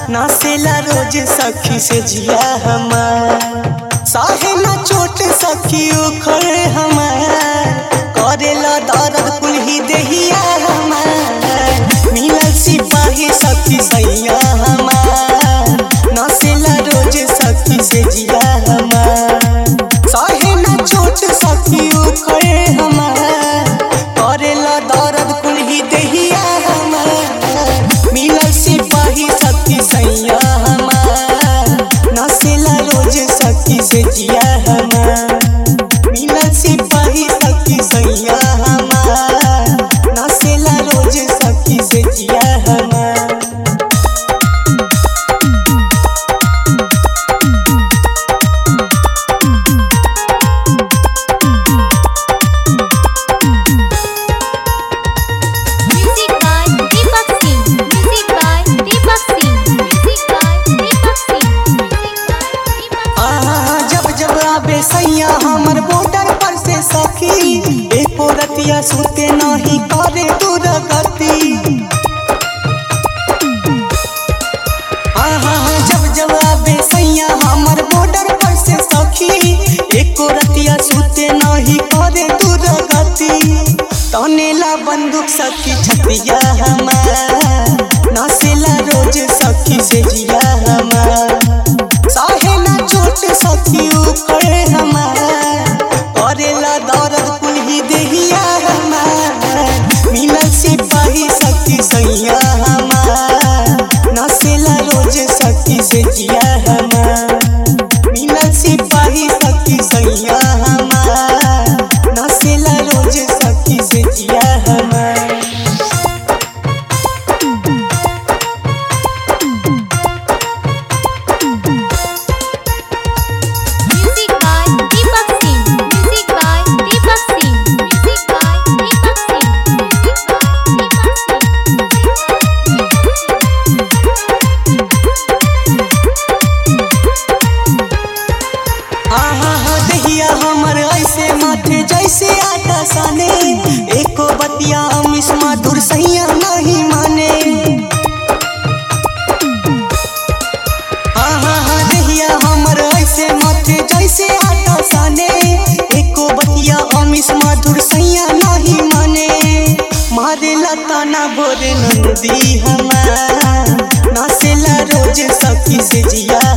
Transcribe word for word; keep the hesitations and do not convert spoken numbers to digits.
नासेला रोज सखी से जिया हमार साहे ना चोट सखी उखड़े हमार करेला दर्द कुल्ही देहिया हमार मिलल सिपाही सखी सैया हमार नासेला रोज सखी से जिया हमार साहे ना चोट सखी उखड़े हमार करेला दर्द कुल्ही देहिया हमार मिलल सिपाही सखी सैया हमार नासेला रोज सखी से जिया हमार मिलल सिपाही सखी सैया हमार नासेला रोज सखी से जिया हमार सैया हमर बॉर्डर पर से सखी एको रतिया सुते नहीं करे दूर गति जब जब आबे सैया हमर बॉर्डर पर से सखी एको रतिया सुते नहीं करे दूर गति तनेला बंदूक सखी छतिया हमार नासेला रोज सखी से जिया हमार साहे ना चोट सखी उखड़े हमार करेला दर्द कुल्ही देहिया हमार मिलल सिपाही सखी सैया हमार नासेला रोज सखी से जिया हमार मिलल सिपाही सखी सैया हमार नासेला रोज सखी से जिया हमार हमर ऐसे माथे जैसे आटा साने एको बतिया अमिस मधुर सैया नहीं माने दहिया हमर ऐसे माथे जैसे आटा साने एको बतिया अमिस मधुर सैया नहीं माने मारेला ताना भोरे नंदी हमार नासेला रोज सखी से जिया